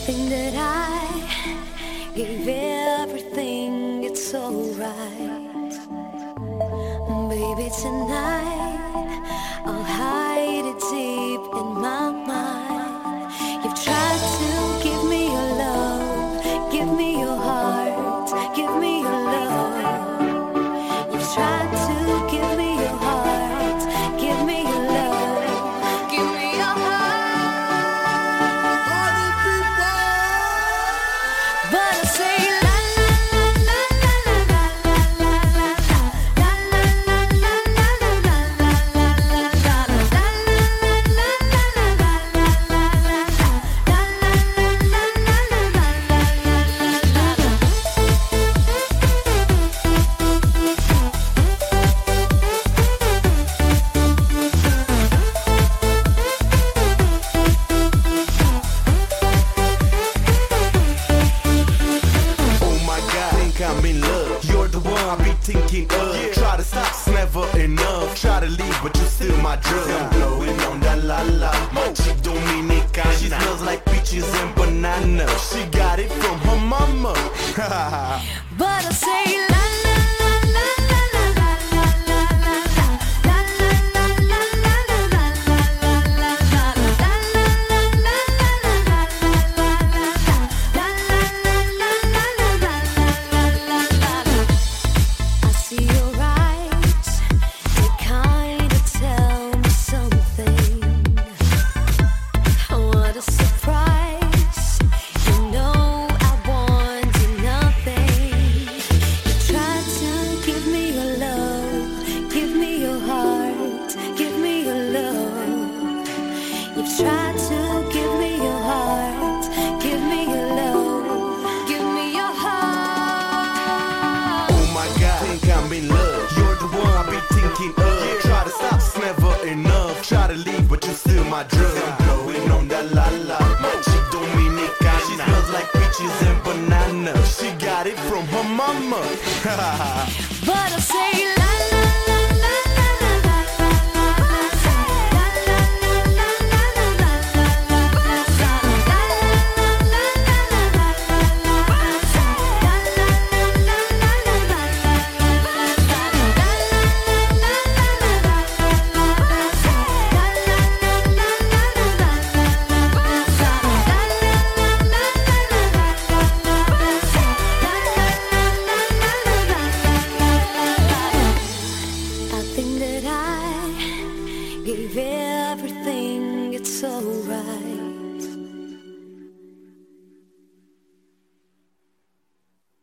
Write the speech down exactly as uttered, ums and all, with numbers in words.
think that I gave everything, it's alright. Baby, tonight I'll hide it deep in my mind. You've tried to give me your love, give me your heart, give me your love. You've tried to give me your heart, give me your love, give me your heart. But I say la la la la la la la la la I'm in love. You're the one I be thinking of. Yeah. Try to stop, it's never enough. Try to leave, but you're still my drug. I'm blowing on that la la. My chick Dominicana. She smells like peaches and banana. She got it from her mama. But I say la la la la la la la la la la la la la I see your eyes, they kinda tell me something. What a surprise, you know I wanted nothing. You tried to give me your love, give me your heart, give me your love. You've tried to give me your heart, give me your love, give me your heart. Oh my God, think I'm in love. You're the one I be thinking of. Yeah. Try to stop, it's never enough. Try to leave, but you're still my drug. I'm blowing on that la la. My chick Dominicana. She smells like peaches and banana. She got it from her mama. But I say la la la la la la la la la I think that I gave everything, it's alright.